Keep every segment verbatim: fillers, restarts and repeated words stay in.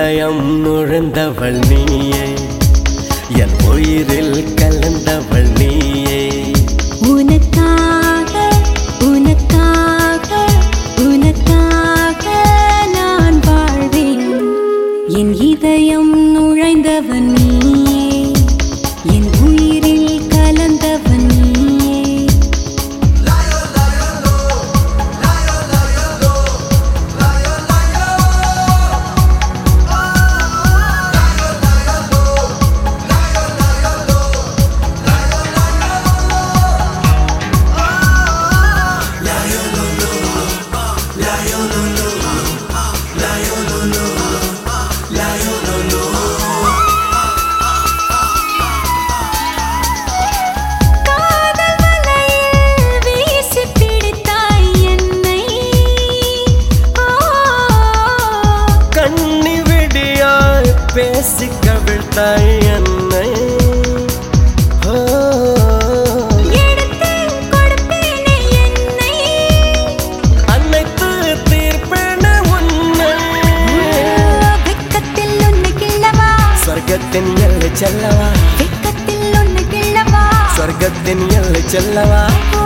இதயம் நுழைந்தவள் நீயே, என் உயிரில் கலந்தவள் நீயே. உனக்காக உனக்காக உனக்காக நான் வாழ்வேன். என் இதயம் நுழைந்தவன் நீயே, என் உயிரில் கலந்தவன் நீயே. பேசி கவிழ்த்தாய் என்னை, எடுத்து கொடுப்பேனே என்னை, அனைத்து தீர்ப்பேன உன்னை. வெட்கத்தில் உன்னை கிள்ளவா, சொர்க்கத்தின் எல்லை செல்லவா, வெட்கத்தில் உன்னை கிள்ளவா, சொர்க்கத்தின் எல்லை செல்லவா.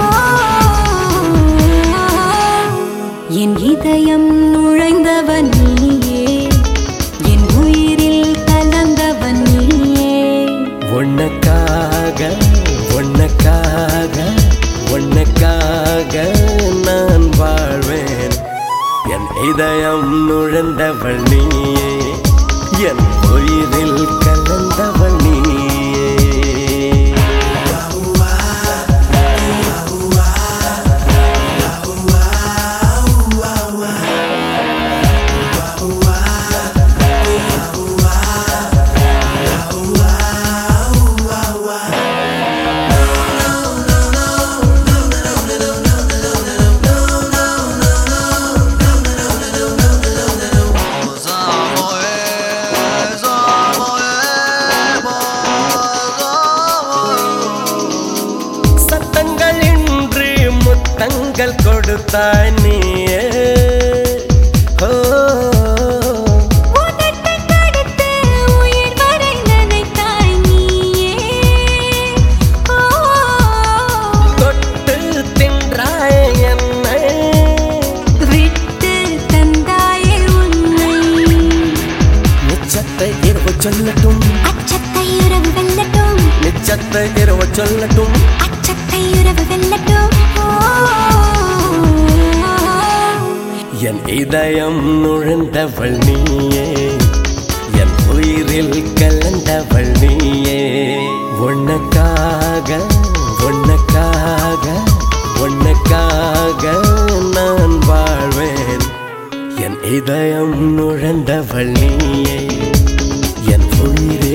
என் இதயம் நுழைந்தவன் நீயே, என் உயிரில் கலந்தவன் நீயே. உனக்காக உனக்காக உனக்காக நான் வாழ்வேன். என் இதயம் நுழைந்தவள் நீயே, என் உயிரில் கலந்தவள் நீயே. தங்கள் கொடுத்தாய் நீயே, உதட்டை கடித்து உயிர் வரை நினைத்தாய் நீயே. தொட்டு தின்றாய் என்னை, விட்டு தந்தாயே உன்னை. நிச்சத்தை இரவு சொல்லட்டும், அச்சத்தை உறவு வெல்லட்டும், நிச்சத்தை இரவு சொல்லட்டும், அச்சத்தை உறவு வெல்லட்டும். என் இதயம் நுழைந்தவள் நீயே, என் உயிரில் கலந்தவள் நீயே. உனக்காக உனக்காக உனக்காக நான் வாழ்வேன். என் இதயம் நுழைந்தவள் நீயே, என் உயிரில்